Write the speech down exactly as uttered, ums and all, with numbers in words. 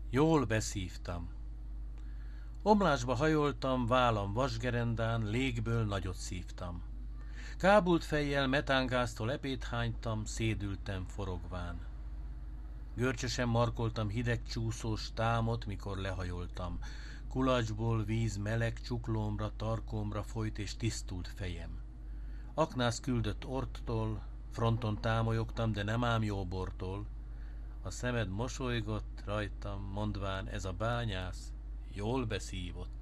Jól beszívtam. Omlásba hajoltam, vállam vasgerendán, légből nagyot szívtam. Kábult fejjel metángáztól epét hánytam, szédültem forogván. Görcsösen markoltam hideg csúszós támot, mikor lehajoltam. Kulacsból víz meleg csuklómra, tarkómra folyt és tisztult fejem. Aknász küldött orttól, fronton támolyogtam, de nem ám jó bortól. A szemed mosolygott rajtam, mondván ez a bányász jól beszívott.